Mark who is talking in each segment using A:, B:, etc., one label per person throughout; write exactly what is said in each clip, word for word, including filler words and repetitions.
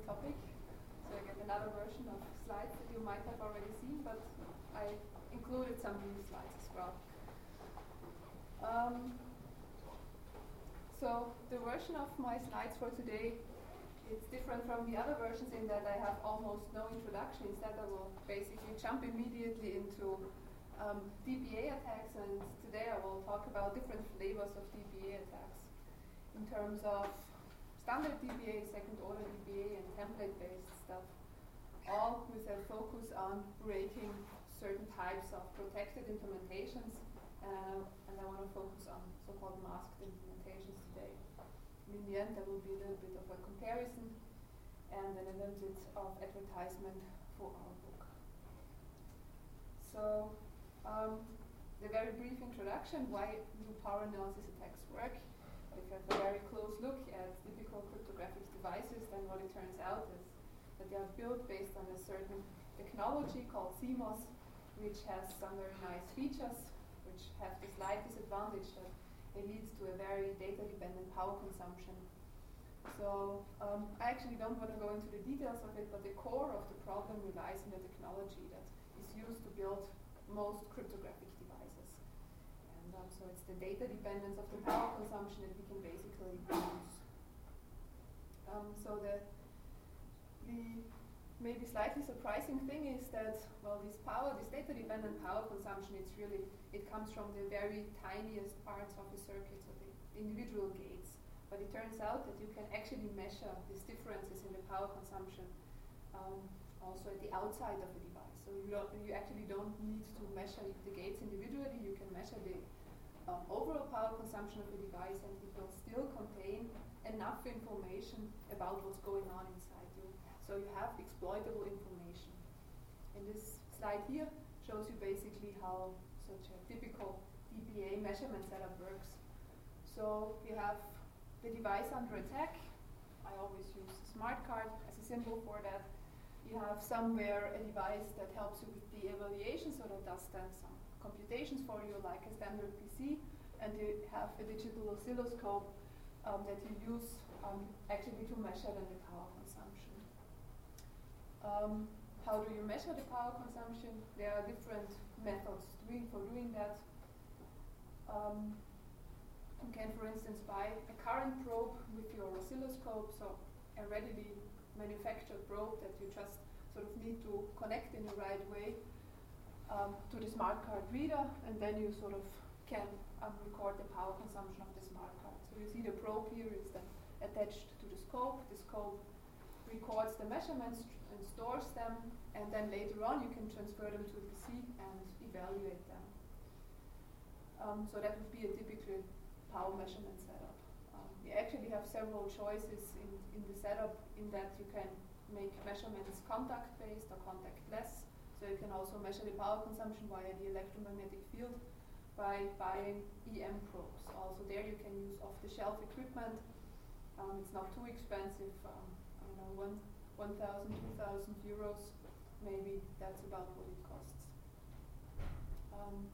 A: topic. So I get another version of slides that you might have already seen, but I included some new slides as well. Um, so the version of my slides for today, it's different from the other versions in that I have almost no introduction. Instead, I will basically jump immediately into um, D B A attacks, and today I will talk about different flavors of D B A attacks in terms of standard D B A, second order D B A, and template-based stuff, all with a focus on breaking certain types of protected implementations, uh, and I want to focus on so-called masked implementations today. And in the end, there will be a little bit of a comparison and then a little bit of advertisement for our book. So, um, the very brief introduction, why do power analysis attacks work? If you have a very close look at typical cryptographic devices, then what it turns out is that they are built based on a certain technology called C M O S, which has some very nice features, which have the slight disadvantage that it leads to a very data-dependent power consumption. So um, I actually don't want to go into the details of it, but the core of the problem relies in the technology that is used to build most cryptographic devices. And um, so it's the data dependence of the power consumption that we can basically use. Um, so the, the maybe slightly surprising thing is that, well, this power, this data dependent power consumption, it's really, it comes from the very tiniest parts of the circuit, so the individual gates. But it turns out that you can actually measure these differences in the power consumption um, also at the outside of the device. So you, don't, you actually don't need to measure the gates individually, you can measure the Um, overall power consumption of the device, and it will still contain enough information about what's going on inside you. So you have exploitable information. And this slide here shows you basically how such a typical D B A measurement setup works. So you have the device under attack. I always use a smart card as a symbol for that. You have somewhere a device that helps you with the evaluation, so that does then some computations for you like a standard P C, and you have a digital oscilloscope um, that you use um, actually to measure then the power consumption. Um, how do you measure the power consumption? There are different methods doing, for doing that. Um, you can, for instance, buy a current probe with your oscilloscope, so a readily manufactured probe that you just sort of need to connect in the right way Um, to the smart card reader, and then you sort of can um, record the power consumption of the smart card. So you see the probe here is then attached to the scope. The scope records the measurements and stores them, and then later on you can transfer them to a P C and evaluate them. Um, so that would be a typical power measurement setup. Um, we actually have several choices in, in the setup, in that you can make measurements contact-based or contact-less. So you can also measure the power consumption via the electromagnetic field by buying E M probes. Also there you can use off-the-shelf equipment. Um, it's not too expensive. Um, I don't know, one, one thousand, two thousand euros. Maybe that's about what it costs. Um,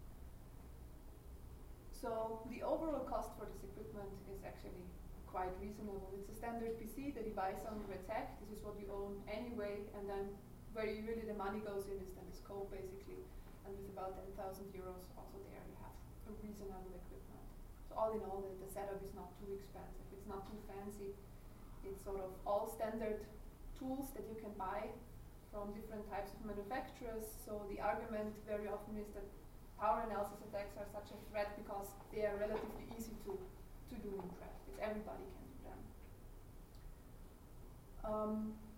A: so the overall cost for this equipment is actually quite reasonable. It's a standard P C, the device under attack. This is what you own anyway, and then where you really the money goes in is then the scope basically, and with about ten thousand euros also there you have a reasonable equipment. So all in all, the, the setup is not too expensive, it's not too fancy. It's sort of all standard tools that you can buy from different types of manufacturers. So the argument very often is that power analysis attacks are such a threat because they are relatively easy to, to do in practice. Everybody can do them. Um,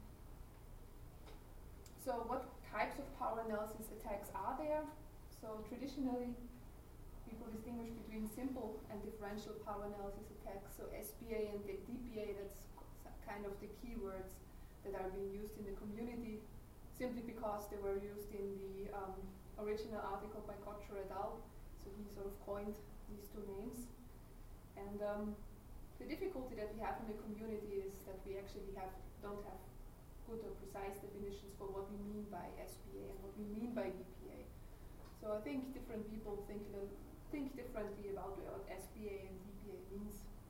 A: So what types of power analysis attacks are there? So traditionally, people distinguish between simple and differential power analysis attacks. So S P A and D P A, that's kind of the keywords that are being used in the community, simply because they were used in the um, original article by Kocher et al. So he sort of coined these two names. And um, the difficulty that we have in the community is that we actually have don't have good or precise definitions for what we mean by S P A and what we mean by D P A. So I think different people think think differently about what S P A and D P A means.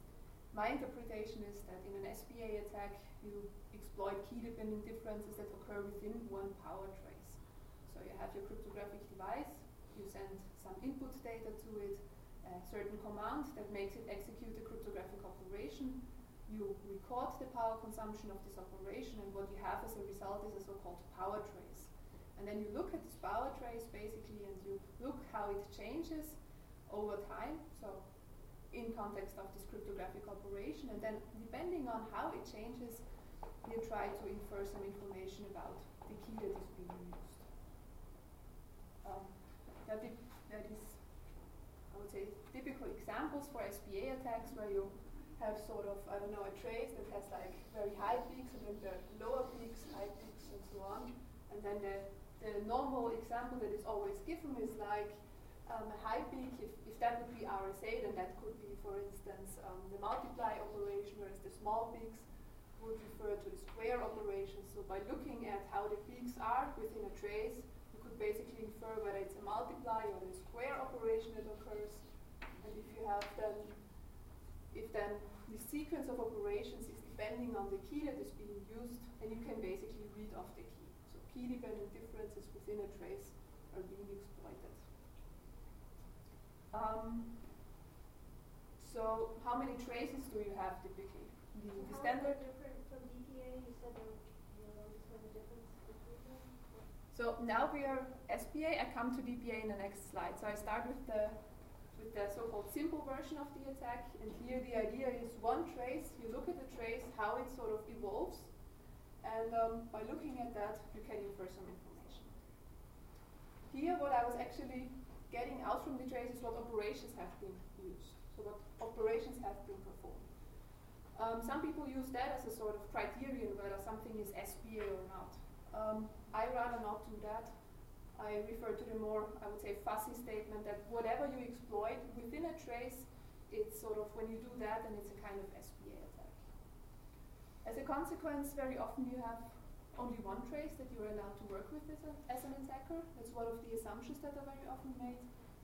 A: my interpretation is that in an S P A attack, you exploit key-dependent differences that occur within one power trace. So you have your cryptographic device, you send some input data to it, a certain command that makes it execute a cryptographic operation. You record the power consumption of this operation, and what you have as a result is a so-called power trace. And then you look at this power trace basically, and you look how it changes over time, so in context of this cryptographic operation, and then depending on how it changes, you try to infer some information about the key that is being used. Um, that, is, that is, I would say, typical examples for S P A attacks where you have sort of, I don't know, a trace that has like very high peaks, and then the lower peaks, high peaks, and so on. And then the, the normal example that is always given is like um, a high peak. If, if that would be R S A, then that could be, for instance, um, the multiply operation, whereas the small peaks would refer to the square operation. So by looking at how the peaks are within a trace, you could basically infer whether it's a multiply or a square operation that occurs. And if you have then, if then the sequence of operations is depending on the key that is being used, then you can basically read off the key. So key-dependent differences within a trace are being exploited. Um, so how many traces do you have typically? The,
B: so
A: the
B: how
A: standard.
B: is it different from D P A? You said there you noticed a difference between them.
A: So now we are S P A. I come to D P A in the next slide. So I start with the with the so-called simple version of the attack, and here the idea is one trace. You look at the trace, how it sort of evolves, and um, by looking at that, you can infer some information. Here, what I was actually getting out from the trace is what operations have been used. So what operations have been performed. Um, some people use that as a sort of criterion whether something is S P A or not. Um, I rather not do that. I refer to the more, I would say, fuzzy statement that whatever you exploit within a trace, it's sort of, when you do that, then it's a kind of S P A attack. As a consequence, very often you have only one trace that you're allowed to work with as, a, as an attacker. That's one of the assumptions that are very often made.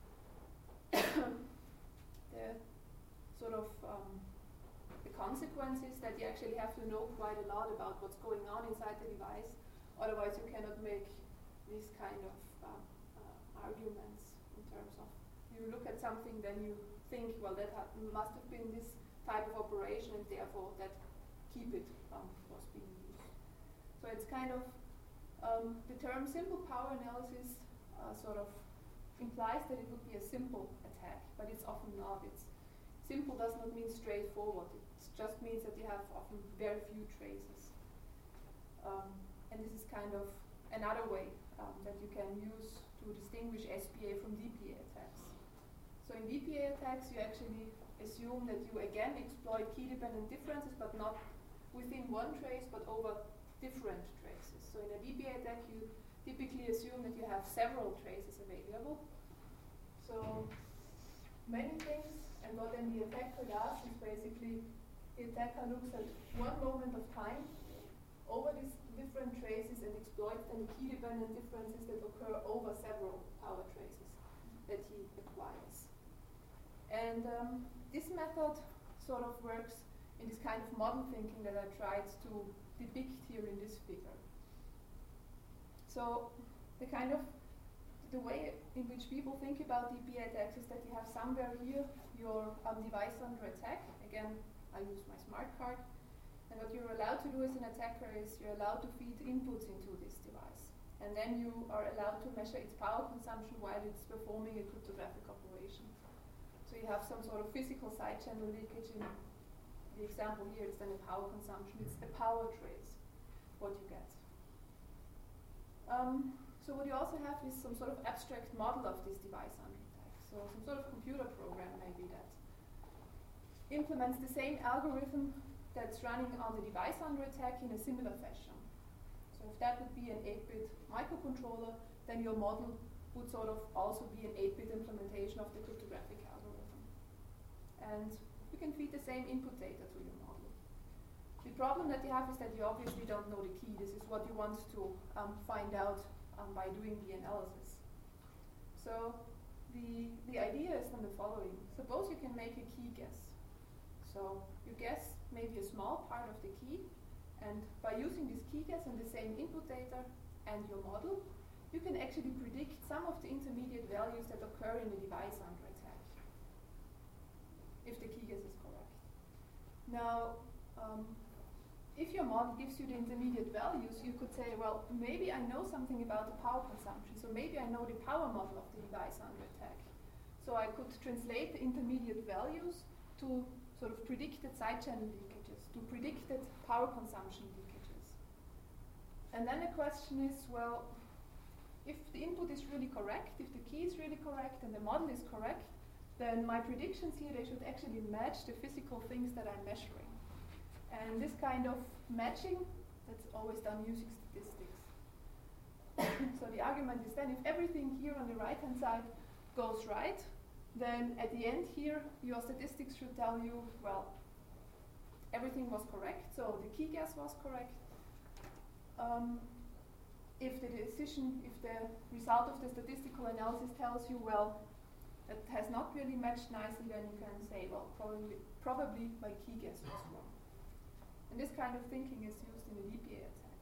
A: the sort of um, the consequence is that you actually have to know quite a lot about what's going on inside the device. Otherwise, you cannot make these kind of uh, uh, arguments in terms of, you look at something, then you think, well, that ha must have been this type of operation, and therefore that keep it um, was being used. So it's kind of, um, the term simple power analysis uh, sort of implies that it would be a simple attack, but it's often not. It's simple does not mean straightforward. It just means that you have often very few traces. Um, and this is kind of another way um, that you can use to distinguish S P A from D P A attacks. So in D P A attacks, you actually assume that you again exploit key-dependent differences, but not within one trace, but over different traces. So in a D P A attack, you typically assume that you have several traces available. So many things, and what then the attacker does is basically the attacker looks at one moment of time over these different traces and exploits then the key-dependent differences that occur over several power traces that he acquires. And um, this method sort of works in this kind of model thinking that I tried to depict here in this figure. So the kind of, the way in which people think about D P A attacks is that you have somewhere here your um, device under attack. Again, I use my smart card. And what you're allowed to do as an attacker is you're allowed to feed inputs into this device. And then you are allowed to measure its power consumption while it's performing a cryptographic operation. So you have some sort of physical side channel leakage. In the example here is then a power consumption. It's a power trace, what you get. Um, so what you also have is some sort of abstract model of this device under attack. So some sort of computer program maybe that implements the same algorithm that's running on the device under attack in a similar fashion. So if that would be an eight bit microcontroller, then your model would sort of also be an eight bit implementation of the cryptographic algorithm. And you can feed the same input data to your model. The problem that you have is that you obviously don't know the key. This is what you want to um, find out um, by doing the analysis. So the, the idea is then the following. Suppose you can make a key guess. So you guess maybe a small part of the key, and by using this key guess and the same input data and your model, you can actually predict some of the intermediate values that occur in the device under attack, if the key guess is correct. Now, um, if your model gives you the intermediate values, you could say, well, maybe I know something about the power consumption, so maybe I know the power model of the device under attack. So I could translate the intermediate values to sort of predicted side channel leakages, to predicted power consumption leakages. And then the question is, well, if the input is really correct, if the key is really correct and the model is correct, then my predictions here, they should actually match the physical things that I'm measuring. And this kind of matching, that's always done using statistics. So the argument is then if everything here on the right-hand side goes right, then at the end here, your statistics should tell you, well, everything was correct, so the key guess was correct. Um, if the decision, if the result of the statistical analysis tells you, well, that has not really matched nicely, then you can say, well, probably, probably my key guess was wrong. And this kind of thinking is used in the D P A attack.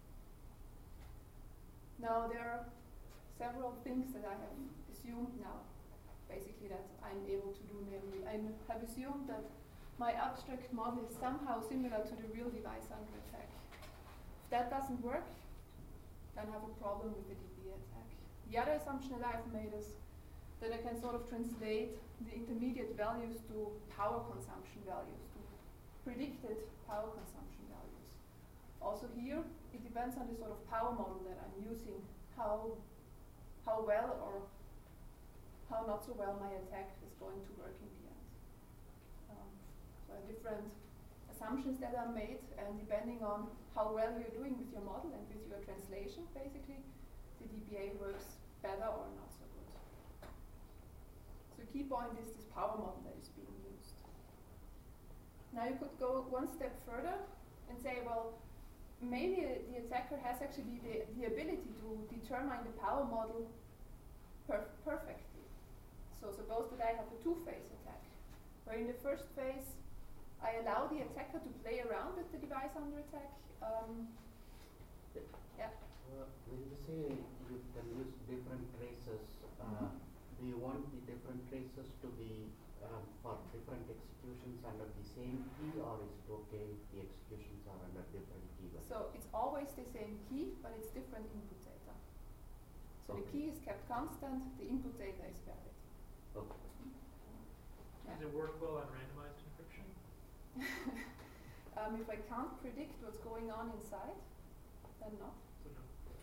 A: Now, there are several things that I have assumed now, basically that I'm able to do. Namely, I have assumed that my abstract model is somehow similar to the real device under attack. If that doesn't work, then I have a problem with the D P A attack. The other assumption that I've made is that I can sort of translate the intermediate values to power consumption values, to predicted power consumption values. Also here, it depends on the sort of power model that I'm using, how, how well or how not so well my attack is going to work in the end. Um, so different assumptions that are made, and depending on how well you're doing with your model and with your translation, basically, the D P A works better or not so good. So key point is this power model that is being used. Now you could go one step further and say, well, maybe the attacker has actually the, the ability to determine the power model perf perfectly. So suppose that I have a two-phase attack, where in the first phase I allow the attacker to play around with the device under attack. Um, yeah.
C: Uh, when you say you can use different traces, uh, mm-hmm. do you want the different traces to be um, for different executions under the same key, or is it okay if the executions are under different key values?
A: So it's always the same key, but it's different input data. So okay. The key is kept constant, the input data is valid.
C: Okay.
A: Yeah.
D: Does it work well on randomized encryption?
A: um, if I can't predict what's going on inside, then not.
D: So no.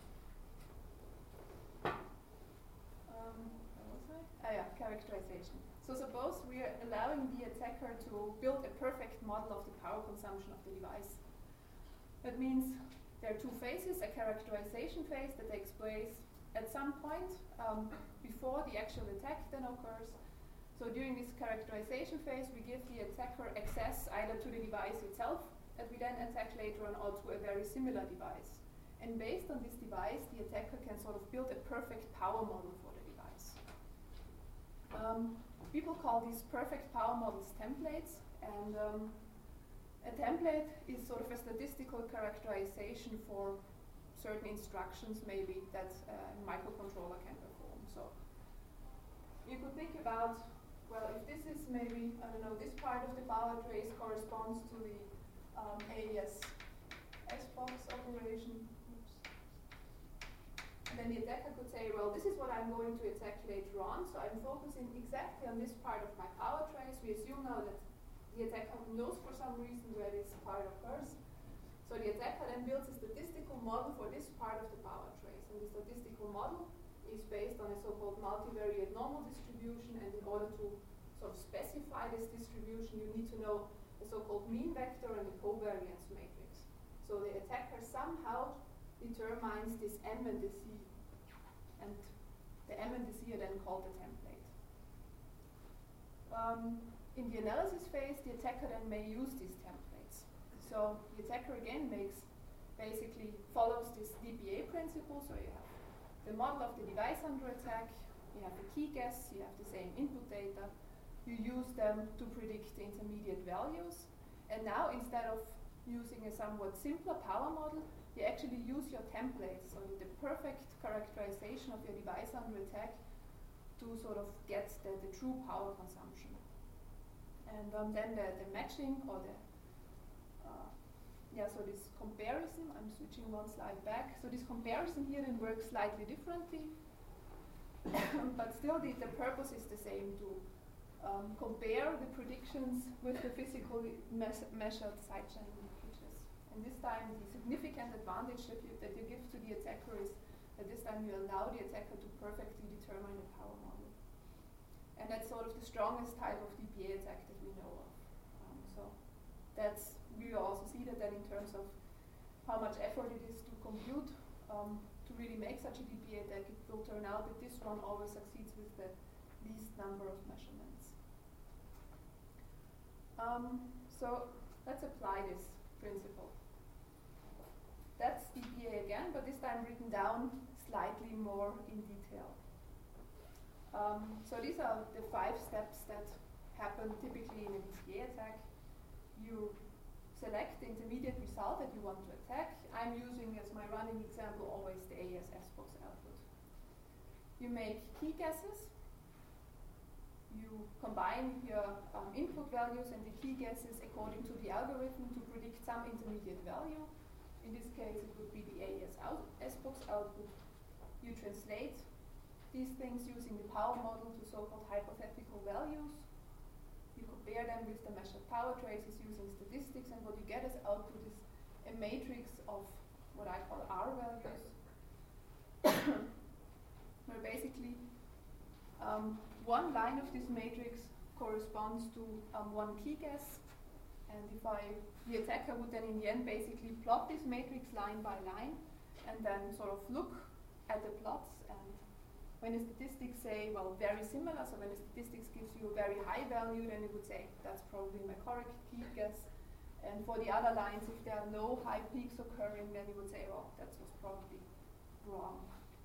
A: Um, where was I? Ah, yeah, characterization. So suppose we are allowing the attacker to build a perfect model of the power consumption of the device. That means there are two phases, a characterization phase that takes place at some point um, before the actual attack then occurs. So during this characterization phase, we give the attacker access either to the device itself, that we then attack later on, or to a very similar device. And based on this device, the attacker can sort of build a perfect power model for the device. Um, people call these perfect power models templates, and um, a template is sort of a statistical characterization for certain instructions maybe that uh, a microcontroller can perform. So you could think about, well, if this is maybe, I don't know, this part of the power trace corresponds to the um, A E S S-box operation. Oops. And then the attacker could say, well, this is what I'm going to attack later on, so I'm focusing exactly on this part of my power trace. We assume now that the attacker knows for some reason where this part occurs. So the attacker then builds a statistical model for this part of the power trace. And the statistical model is based on a so-called multivariate normal distribution, and in order to sort of specify this distribution, you need to know the so-called mean vector and the covariance matrix. So the attacker somehow determines this M and the C, and the M and the C are then called the template. Um, in the analysis phase, the attacker then may use these templates. So the attacker again makes, basically follows this D P A principle. So you have the model of the device under attack, you have the key guess, you have the same input data, you use them to predict the intermediate values. And now, instead of using a somewhat simpler power model, you actually use your templates, so the perfect characterization of your device under attack to sort of get the, the true power consumption. And um, then the, the matching or the, uh, yeah, so this comparison, I'm switching one slide back. So this comparison here then works slightly differently, but still the, the purpose is the same, to um, compare the predictions with the physically mes measured sidechain leakages. And this time the significant advantage that you, that you give to the attacker is that this time you allow the attacker to perfectly determine the power model. And that's sort of the strongest type of D P A attack that we know of. Um, so that's, we also see that then in terms of how much effort it is to compute um, to really make such a D P A attack, it will turn out that this one always succeeds with the least number of measurements. Um, so let's apply this principle. That's D P A again, but this time written down slightly more in detail. Um, so these are the five steps that happen typically in a D P A attack. You select the intermediate result that you want to attack. I'm using as my running example always the A E S S box output. You make key guesses. You combine your um, input values and the key guesses according to the algorithm to predict some intermediate value. In this case, it would be the A E S S box output. You translate these things using the power model to so-called hypothetical values. You compare them with the measured power traces using statistics, and what you get as output is a matrix of what I call R values, where basically um, one line of this matrix corresponds to um, one key guess, and if I, the attacker would then in the end basically plot this matrix line by line, and then sort of look at the plots, and when the statistics say, well, very similar, so when the statistics gives you a very high value, then it would say, that's probably my correct key guess. And for the other lines, if there are no high peaks occurring, then you would say, well, that was probably wrong.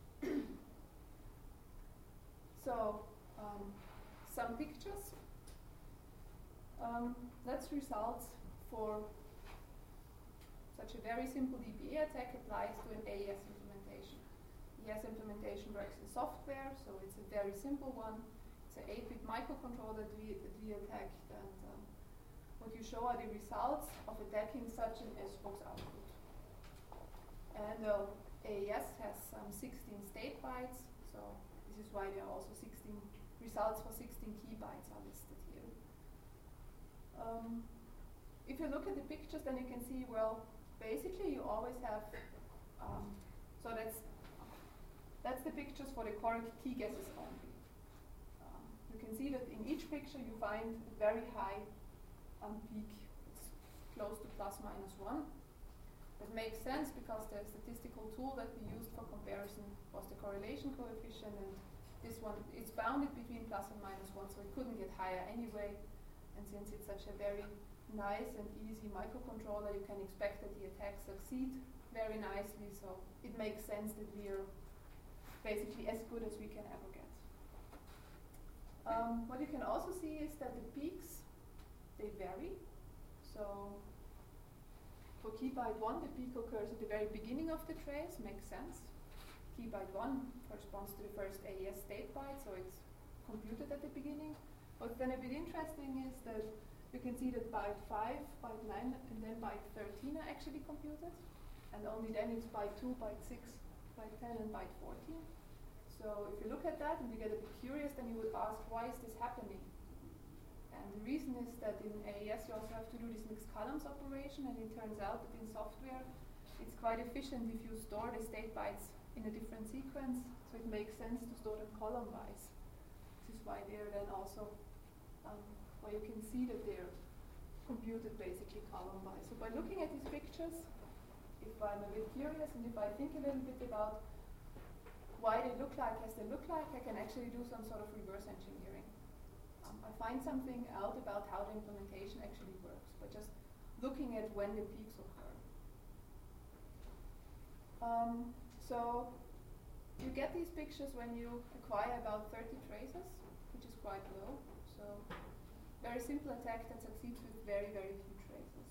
A: So, um, some pictures. Um, that's results for such a very simple D P A attack applies to an A E S implementation. A E S implementation works in software, so it's a very simple one. It's an eight bit microcontroller that we, that we attacked, and um, what you show are the results of attacking such an S box output. And uh, A E S has um, sixteen state bytes, so this is why there are also sixteen results for sixteen key bytes are listed here. Um, if you look at the pictures, then you can see, well, basically you always have, um, so that's that's the pictures for the correct key guesses only. Um, you can see that in each picture you find a very high um, peak. It's close to plus minus one. That makes sense because the statistical tool that we used for comparison was the correlation coefficient, and this one is bounded between plus and minus one, so it couldn't get higher anyway. And since it's such a very nice and easy microcontroller, you can expect that the attacks succeed very nicely, so it makes sense that we are basically as good as we can ever get. Um, what you can also see is that the peaks, they vary. So for key byte one, the peak occurs at the very beginning of the trace, makes sense. Key byte one corresponds to the first A E S state byte, so it's computed at the beginning. What's then a bit interesting is that you can see that byte five, byte nine, and then byte thirteen are actually computed. And only then it's byte two, byte six, byte ten, and byte fourteen. So if you look at that and you get a bit curious, then you would ask, why is this happening? And the reason is that in A E S you also have to do this mixed columns operation, and it turns out that in software it's quite efficient if you store the state bytes in a different sequence, so it makes sense to store them column-wise. This is why they're then also, um, why you can see that they're computed basically column-wise. So by looking at these pictures, if I'm a bit curious and if I think a little bit about why they look like as they look like, I can actually do some sort of reverse engineering. Um, I find something out about how the implementation actually works by just looking at when the peaks occur. Um, so you get these pictures when you acquire about thirty traces, which is quite low. So So very simple attack that succeeds with very, very few traces.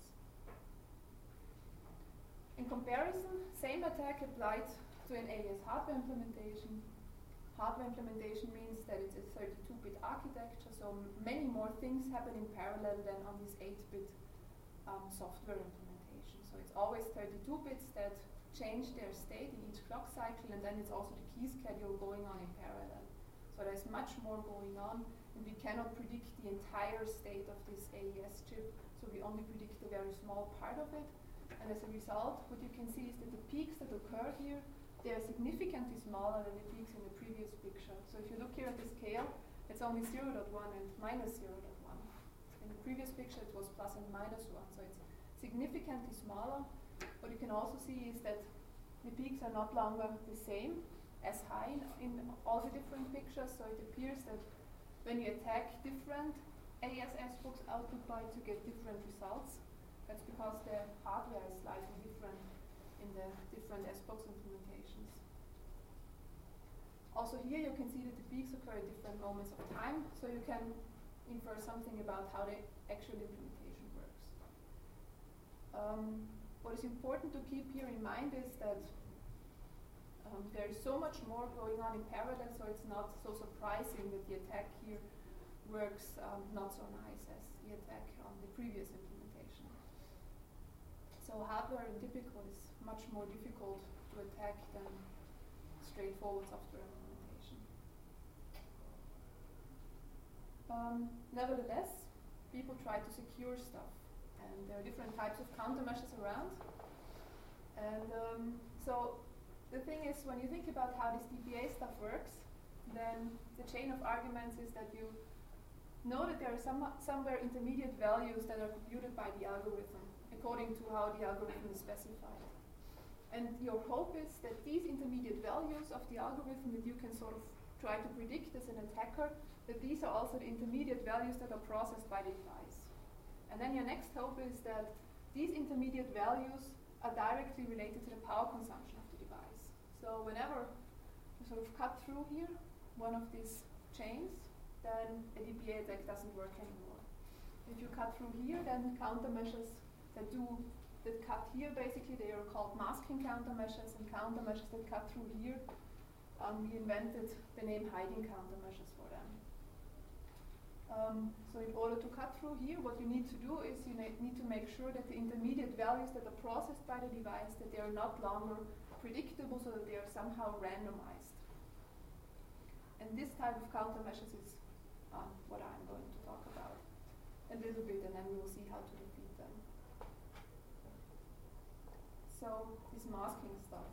A: In comparison, same attack applied to an A E S hardware implementation. Hardware implementation means that it's a thirty-two bit architecture, so m many more things happen in parallel than on this eight bit um, software implementation. So it's always thirty-two bits that change their state in each clock cycle, and then it's also the key schedule going on in parallel. So there's much more going on, and we cannot predict the entire state of this A E S chip, so we only predict a very small part of it. And as a result, what you can see is that the peaks that occur here, they are significantly smaller than the peaks in the previous picture. So if you look here at the scale, it's only zero point one and minus zero point one. In the previous picture, it was plus and minus one, so it's significantly smaller. What you can also see is that the peaks are not longer the same as high in, in all the different pictures, so it appears that when you attack different A E S S books output bytes, you get different results. That's because the hardware is slightly different in the different S box implementations. Also here you can see that the peaks occur at different moments of time, so you can infer something about how the actual implementation works. Um, what is important to keep here in mind is that um, there is so much more going on in parallel, so it's not so surprising that the attack here works um, not so nice as the attack on the previous implementation. So hardware in typical is much more difficult to attack than straightforward software implementation. Um, nevertheless, people try to secure stuff, and there are different types of countermeasures around. And um, so the thing is, when you think about how this D P A stuff works, then the chain of arguments is that you know that there are some, somewhere intermediate values that are computed by the algorithm according to how the algorithm is specified. And your hope is that these intermediate values of the algorithm that you can sort of try to predict as an attacker, that these are also the intermediate values that are processed by the device. And then your next hope is that these intermediate values are directly related to the power consumption of the device. So whenever you sort of cut through here, one of these chains, then a D P A attack doesn't work anymore. If you cut through here, then countermeasures that do that cut here, basically they are called masking countermeasures, and countermeasures that cut through here, um, we invented the name hiding countermeasures for them. Um, so in order to cut through here, what you need to do is you need to make sure that the intermediate values that are processed by the device, that they are not longer predictable, so that they are somehow randomized. And this type of countermeasures is um, what I'm going to talk about a little bit, and then we will see how to defeat them. So this masking stuff,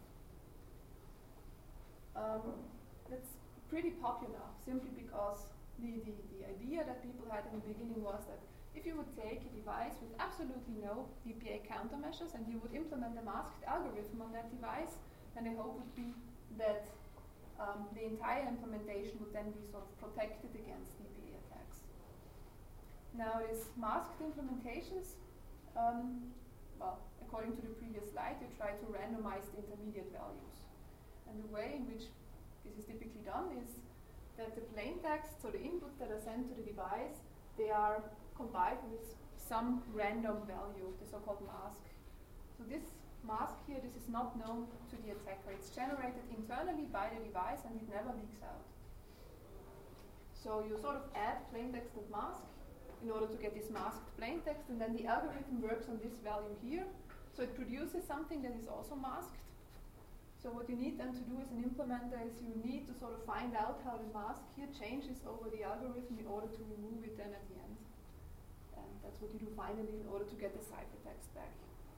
A: um, that's pretty popular simply because the, the, the idea that people had in the beginning was that if you would take a device with absolutely no D P A countermeasures and you would implement a masked algorithm on that device, then the hope would be that um, the entire implementation would then be sort of protected against D P A attacks. Now these masked implementations, um, well, according to the previous slide, you try to randomize the intermediate values. And the way in which this is typically done is that the plain text, so the inputs that are sent to the device, they are combined with some random value, the so-called mask. So this mask here, this is not known to the attacker. It's generated internally by the device and it never leaks out. So you sort of add plain text and mask in order to get this masked plain text, and then the algorithm works on this value here. So it produces something that is also masked. So what you need then to do as an implementer is you need to sort of find out how the mask here changes over the algorithm in order to remove it then at the end. And that's what you do finally in order to get the ciphertext back.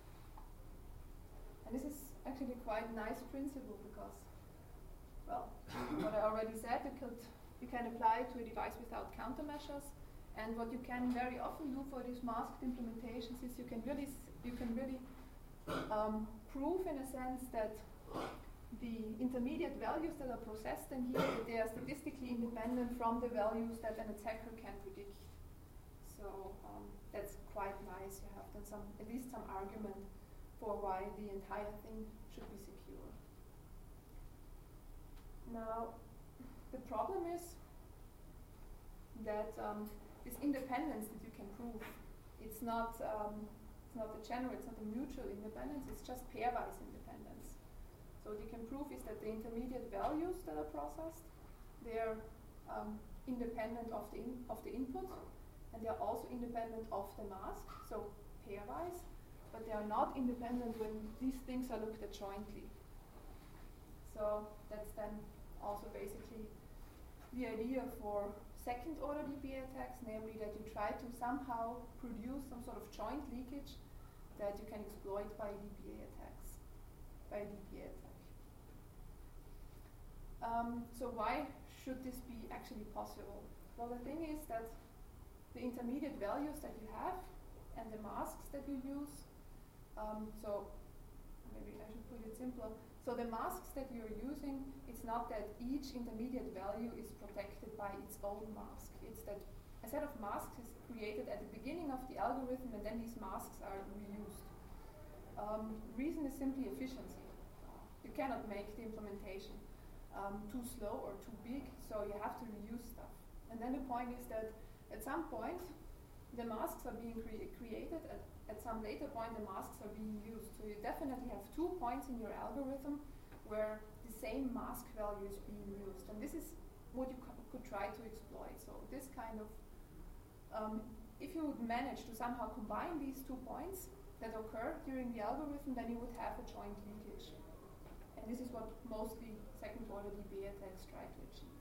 A: And this is actually quite a nice principle because, well, what I already said, you, could, you can apply it to a device without countermeasures. And what you can very often do for these masked implementations is you can really, you can really um, prove in a sense that the intermediate values that are processed in here, that they are statistically independent from the values that an attacker can predict. So um, that's quite nice. You have then some, at least some argument for why the entire thing should be secure. Now, the problem is that um, this independence that you can prove, it's not um, it's not a general, it's not a mutual independence, it's just pairwise independence. So what you can prove is that the intermediate values that are processed, they're um, independent of the in of the input, and they are also independent of the mask, so pairwise, but they are not independent when these things are looked at jointly. So that's then also basically the idea for second order D B A attacks, namely that you try to somehow produce some sort of joint leakage that you can exploit by D B A attacks, by D B A attack. Um, so why should this be actually possible? Well, the thing is that the intermediate values that you have and the masks that you use, um, so maybe I should put it simpler. So the masks that you're using, it's not that each intermediate value is protected by its own mask. It's that a set of masks is created at the beginning of the algorithm, and then these masks are reused. Um, reason is simply efficiency. You cannot make the implementation um, too slow or too big, so you have to reuse stuff. And then the point is that at some point, the masks are being cre created, at, at some later point the masks are being used. So you definitely have two points in your algorithm where the same mask value is being used. And this is what you could try to exploit. So this kind of, um, if you would manage to somehow combine these two points that occur during the algorithm, then you would have a joint leakage. And this is what mostly second order D B A attacks try to achieve.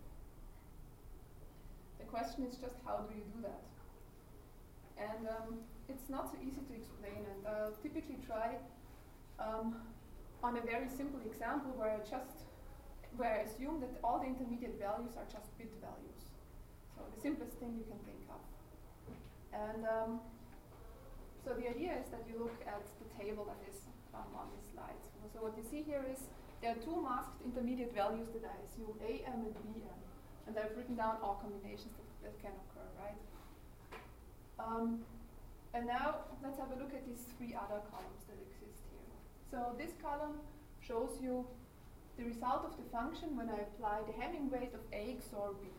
A: The question is just how do you do that? And um, it's not so easy to explain, and I'll typically try um, on a very simple example where I just where I assume that all the intermediate values are just bit values. So the simplest thing you can think of. And um, so the idea is that you look at the table that is um, on this slide. So, so what you see here is there are two masked intermediate values that I assume, A M and B M. And I've written down all combinations that, that can occur, right? Um, and now let's have a look at these three other columns that exist here. So this column shows you the result of the function when I apply the Hamming weight of A X O R B.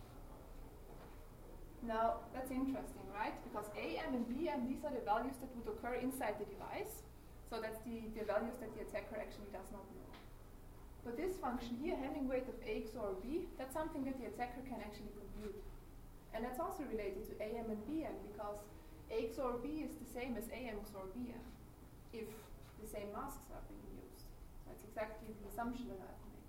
A: Now that's interesting, right? Because A M and B M, these are the values that would occur inside the device. So that's the, the values that the attacker actually does not know. But this function here, Hamming weight of A X O R B, that's something that the attacker can actually compute. And that's also related to A M and B M, because A X O R B is the same as A M X O R B M if the same masks are being used. That's exactly the assumption that I've made.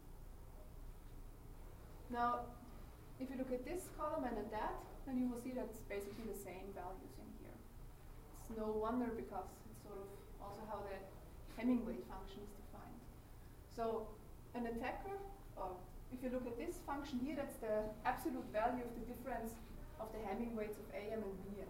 A: Now, if you look at this column and at that, then you will see that it's basically the same values in here. It's no wonder, because it's sort of also how the Hamming weight function is defined. So an attacker, or if you look at this function here, that's the absolute value of the difference of the Hamming weights of A M and B M.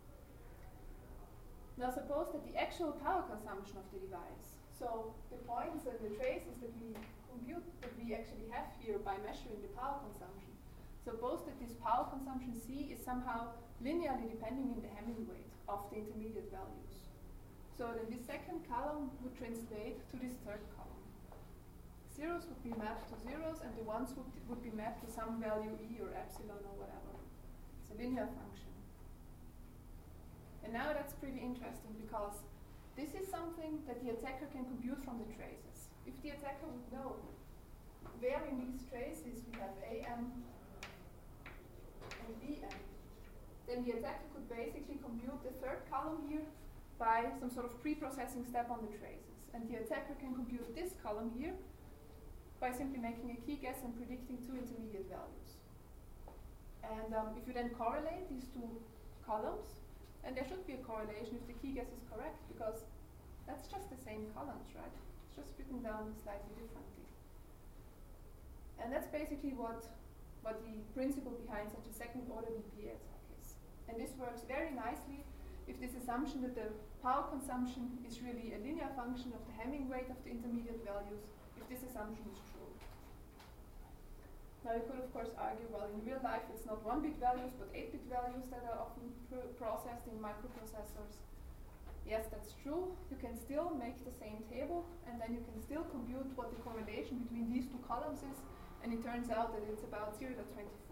A: Now suppose that the actual power consumption of the device, so the points and the traces that we compute, that we actually have here by measuring the power consumption, suppose that this power consumption C is somehow linearly depending in the Hamming weight of the intermediate values. So then this second column would translate to this third column. Zeros would be mapped to zeros, and the ones would, would be mapped to some value E or epsilon or whatever. It's a linear function. And now that's pretty interesting, because this is something that the attacker can compute from the traces. If the attacker would know where in these traces we have A M and B M, then the attacker could basically compute the third column here by some sort of pre-processing step on the traces. And the attacker can compute this column here by simply making a key guess and predicting two intermediate values. And um, if you then correlate these two columns, and there should be a correlation if the key guess is correct, because that's just the same columns, right? It's just written down slightly differently. And that's basically what, what the principle behind such a second order D B A attack is. And this works very nicely if this assumption that the power consumption is really a linear function of the Hamming weight of the intermediate values, if this assumption is true. Now you could of course argue, well, in real life it's not one bit values but eight bit values that are often pr processed in microprocessors. Yes, that's true. You can still make the same table, and then you can still compute what the correlation between these two columns is, and it turns out that it's about zero point two four.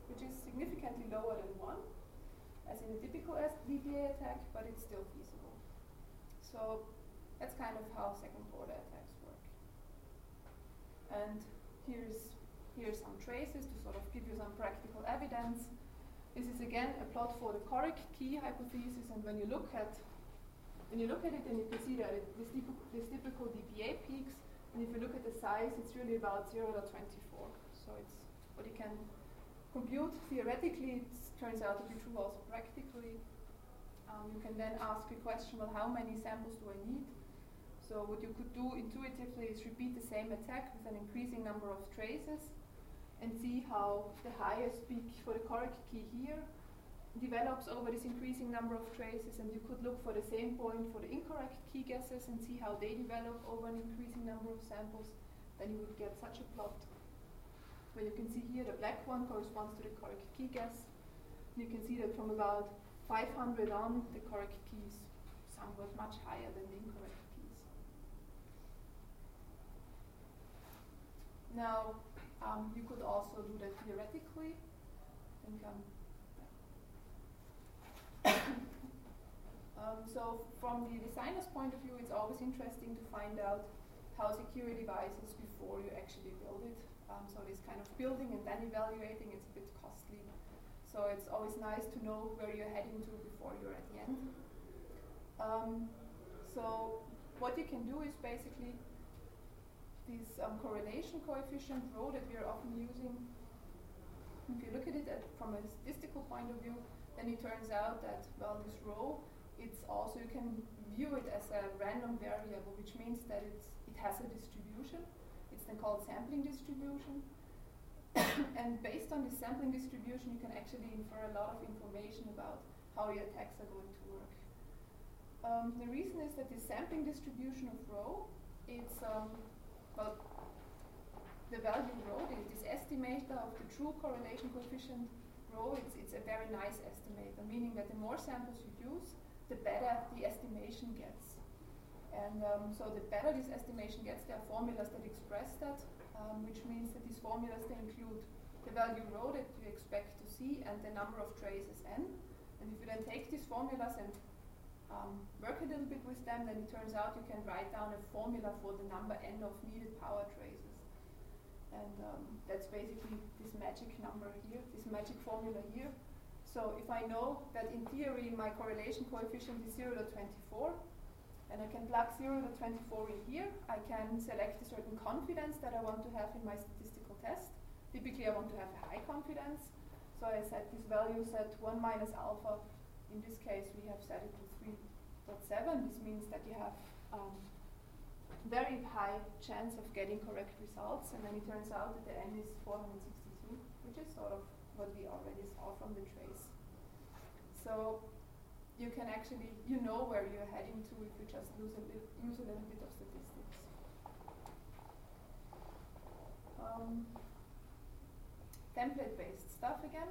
A: which is significantly lower than one, as in a typical D P A attack, but it's still feasible. So that's kind of how second order attacks work. And here's, here's some traces to sort of give you some practical evidence. This is again a plot for the correct key hypothesis, and when you look at when you look at it, then you can see that it, this, typical, this typical D P A peaks, and if you look at the size, it's really about zero point two four. So it's what you can compute theoretically. It turns out to be true also practically. Um, you can then ask a question, well, how many samples do I need? So what you could do intuitively is repeat the same attack with an increasing number of traces and see how the highest peak for the correct key here develops over this increasing number of traces, and you could look for the same point for the incorrect key guesses and see how they develop over an increasing number of samples. Then you would get such a plot where you can see here the black one corresponds to the correct key guess. You can see that from about five hundred on, the correct keys somewhat much higher than the incorrect keys. Now, um, you could also do that theoretically. I think um, um, so from the designer's point of view, it's always interesting to find out how secure a device is before you actually build it. Um, so this kind of building and then evaluating, it's a bit costly. So it's always nice to know where you're heading to before you're at the end. Um, so what you can do is basically this um, correlation coefficient rho that we are often using. If you look at it at, from a statistical point of view, then it turns out that, well, this rho, it's also, you can view it as a random variable, which means that it's, it has a distribution. It's then called sampling distribution. And based on this sampling distribution, you can actually infer a lot of information about how your attacks are going to work. Um, the reason is that this sampling distribution of rho, it's, um, well, the value rho, this estimator of the true correlation coefficient rho, it's, it's a very nice estimator, meaning that the more samples you use, the better the estimation gets. And um, so the better this estimation gets, there are formulas that express that, um, which means that these formulas, they include the value rho that you expect to see and the number of traces n. And if you then take these formulas and um, work a little bit with them, then it turns out you can write down a formula for the number n of needed power traces. And um, that's basically this magic number here, this magic formula here. So if I know that in theory my correlation coefficient is zero point two four, and I can plug zero point two four in here, I can select a certain confidence that I want to have in my statistical test. Typically I want to have a high confidence. So I set this value set one minus alpha. In this case we have set it to three point seven. This means that you have um, very high chance of getting correct results, and then it turns out that the n is four hundred sixty-two, which is sort of what we already saw from the trace. So you can actually, you know where you're heading to if you just use a, li- use a little bit of statistics. Um, template-based stuff again.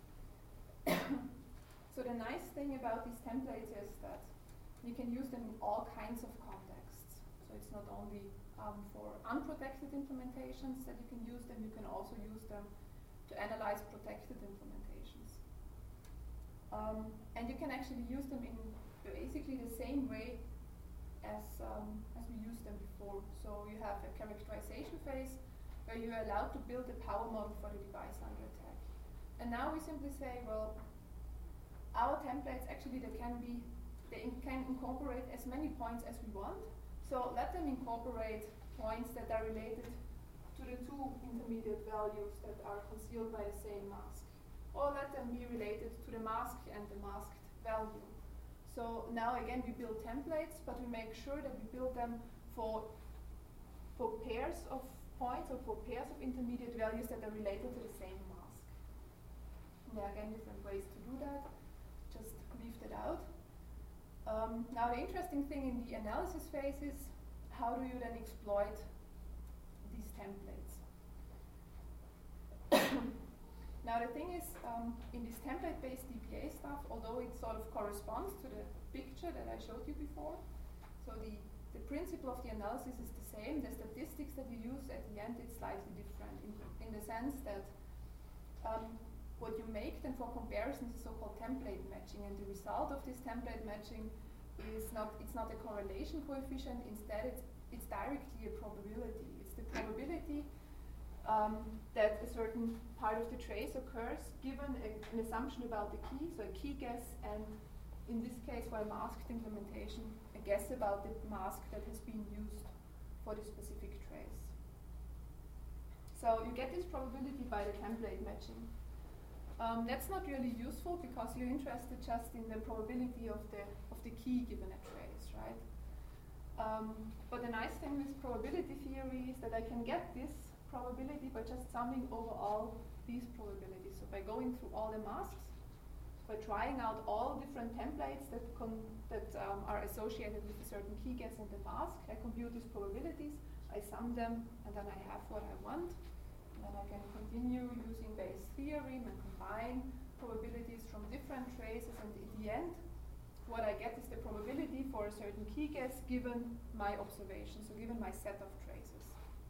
A: So the nice thing about these templates is that you can use them in all kinds of contexts. So it's not only um, for unprotected implementations that you can use them, you can also use them to analyze protected implementations. Um, and you can actually use them in basically the same way as, um, as we used them before. So you have a characterization phase where you're allowed to build a power model for the device under attack. And now we simply say, well, our templates actually, they can be, they in can incorporate as many points as we want. So let them incorporate points that are related to the two intermediate values that are concealed by the same mask. Or let them be related to the mask and the masked value. So now again we build templates, but we make sure that we build them for, for pairs of points or for pairs of intermediate values that are related to the same mask. And there are again different ways to do that. Just leave that out. Um, now the interesting thing in the analysis phase is how do you then exploit these templates? Now the thing is, um, in this template-based D P A stuff, although it sort of corresponds to the picture that I showed you before, so the, the principle of the analysis is the same, the statistics that you use at the end, it's slightly different in, in the sense that um, what you make then for comparison is so-called template matching, and the result of this template matching is not, it's not a correlation coefficient, instead it's, it's directly a probability. It's the probability um, that a certain part of the trace occurs given a, an assumption about the key, so a key guess, and in this case for a masked implementation, a guess about the mask that has been used for the specific trace. So you get this probability by the template matching. Um, that's not really useful because you're interested just in the probability of the of the key given a trace, right? Um, but the nice thing with probability theory is that I can get this probability by just summing over all these probabilities. So by going through all the masks, by trying out all different templates that con that um, are associated with a certain key guess and the mask, I compute these probabilities, I sum them, and then I have what I want. And I can continue using Bayes' theorem and combine probabilities from different traces, and in the end, what I get is the probability for a certain key guess given my observation, so given my set of traces.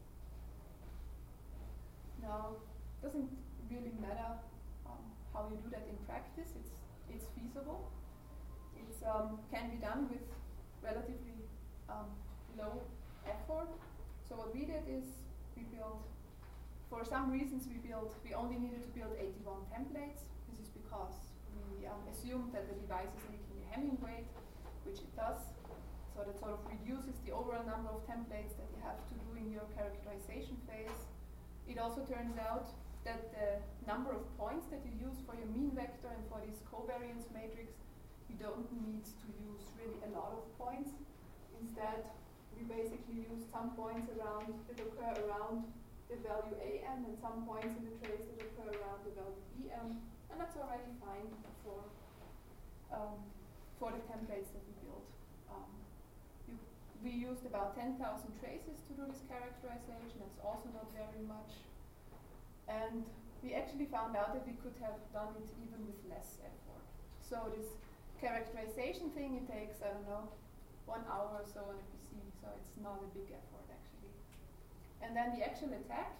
A: Now, it doesn't really matter um, how you do that in practice. It's it's feasible. It um, can be done with relatively um, low effort. So what we did is we built. For some reasons, we built. We only needed to build eighty-one templates. This is because we um, assumed that the device is leaking a Hamming weight, which it does. So that sort of reduces the overall number of templates that you have to do in your characterization phase. It also turns out that the number of points that you use for your mean vector and for this covariance matrix, you don't need to use really a lot of points. Instead, we basically use some points around that occur around the value A M and some points in the trace that occur around the value B M, and that's already fine for um, for the templates that we built. Um, you, we used about ten thousand traces to do this characterization. That's also not very much, and we actually found out that we could have done it even with less effort. So this characterization thing, it takes, I don't know, one hour or so on a P C, so it's not a big effort actually. And then the actual attack,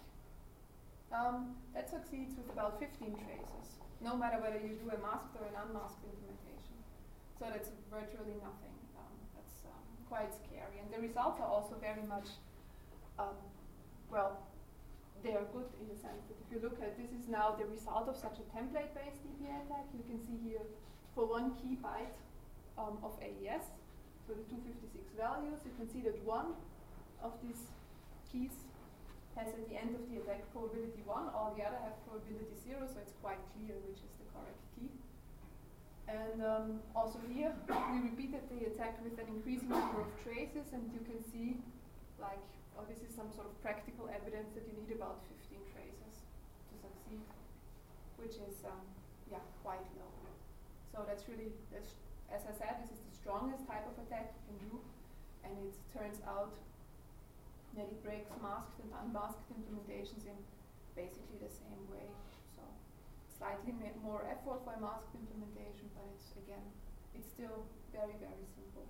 A: um, that succeeds with about fifteen traces, no matter whether you do a masked or an unmasked implementation. So that's virtually nothing. Um, that's um, quite scary. And the results are also very much, um, well, they are good in the sense that if you look at, this is now the result of such a template-based D P A attack. You can see here for one key byte um, of A E S, so the two fifty-six values, you can see that one of these keys has at the end of the attack probability one, all the other have probability zero, so it's quite clear which is the correct key. And um, also here, we repeated the attack with an increasing number of traces, and you can see, like, oh, this is some sort of practical evidence that you need about fifteen traces to succeed, which is, um, yeah, quite low. So that's really, that's, as I said, this is the strongest type of attack you can do, and it turns out that it breaks masked and unmasked implementations in basically the same way. So slightly more effort for a masked implementation, but it's, again, it's still very, very simple.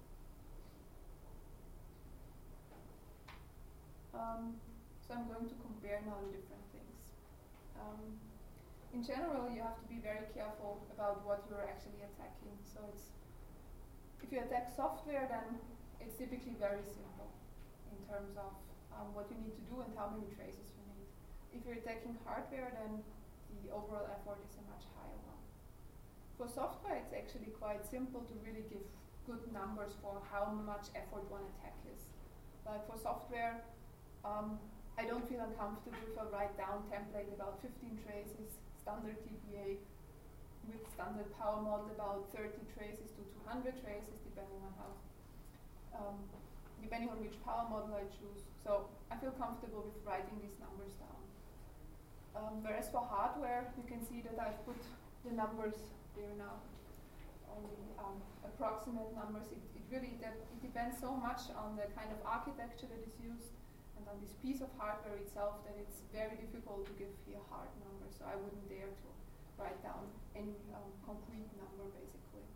A: Um, so I'm going to compare now the different things. Um, in general, you have to be very careful about what you're actually attacking. So it's, if you attack software, then it's typically very simple in terms of um, what you need to do and how many traces you need. If you're attacking hardware, then the overall effort is a much higher one. For software, it's actually quite simple to really give good numbers for how much effort one attack is. Like for software, um, I don't feel uncomfortable if I write down template about fifteen traces, standard T P A with standard power model about thirty traces to two hundred traces, depending on how, um, depending on which power model I choose. So I feel comfortable with writing these numbers down. Um, whereas for hardware, you can see that I've put the numbers there now, only um, approximate numbers. It, it really de it depends so much on the kind of architecture that is used and on this piece of hardware itself that it's very difficult to give here hard numbers. So I wouldn't dare to write down any um, concrete number, basically.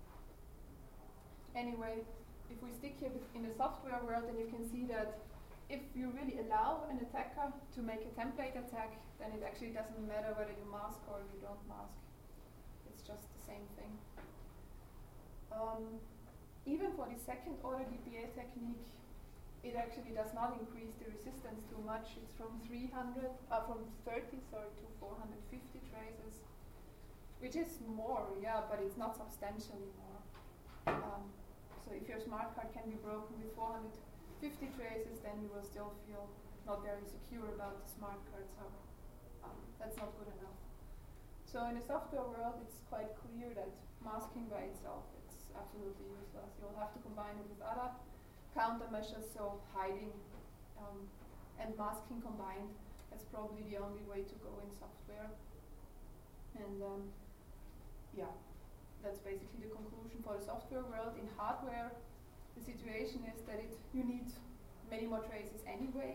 A: Anyway, if we stick here in the software world, then you can see that if you really allow an attacker to make a template attack, then it actually doesn't matter whether you mask or you don't mask. It's just the same thing. Um, even for the second order D P A technique, it actually does not increase the resistance too much. It's from three hundred, uh, from thirty, sorry, to four hundred fifty traces, which is more, yeah, but it's not substantially more. Um, so if your smart card can be broken with four hundred fifty traces, then you will still feel not very secure about the smart card. So um, that's not good enough. So in the software world, it's quite clear that masking by itself, it's absolutely useless. You'll have to combine it with other countermeasures, so hiding um, and masking combined, that's probably the only way to go in software. And um, yeah, that's basically the conclusion for the software world. In hardware, the situation is that it you need many more traces anyway.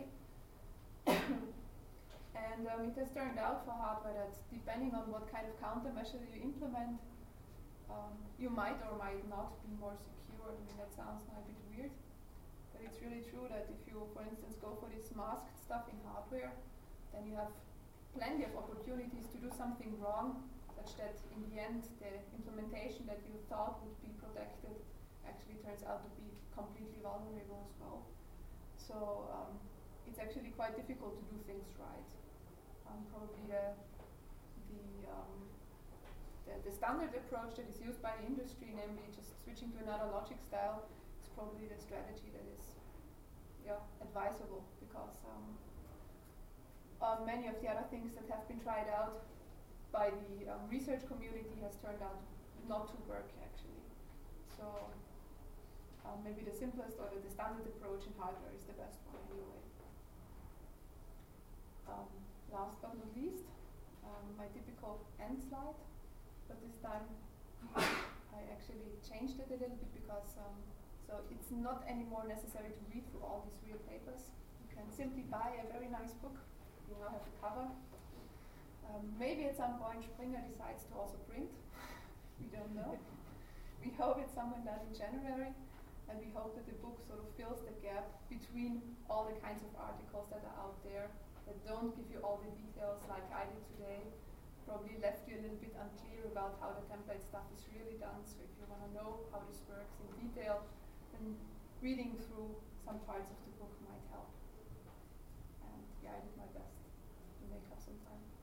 A: And um, it has turned out for hardware that depending on what kind of countermeasure you implement, um, you might or might not be more secure. I mean, that sounds now a bit weird. But it's really true that if you, for instance, go for this masked stuff in hardware, then you have plenty of opportunities to do something wrong, such that in the end the implementation that you thought would be protected actually turns out to be completely vulnerable as well. So um, it's actually quite difficult to do things right. Um, probably the, the, um, the, the standard approach that is used by the industry, namely just switching to another logic style, probably the strategy that is yeah, advisable, because um, uh, many of the other things that have been tried out by the um, research community has turned out not to work actually. So um, maybe the simplest or the, the standard approach in hardware is the best one anyway. Um, last but not least, um, my typical end slide, but this time I actually changed it a little bit because um, so it's not anymore necessary to read through all these real papers. You can simply buy a very nice book. You now have a cover. Um, maybe at some point Springer decides to also print. We don't know. We hope it's somewhere done in January, and we hope that the book sort of fills the gap between all the kinds of articles that are out there that don't give you all the details like I did today. Probably left you a little bit unclear about how the template stuff is really done. So if you want to know how this works in detail, then reading through some parts of the book might help. And yeah, I did my best to make up some time.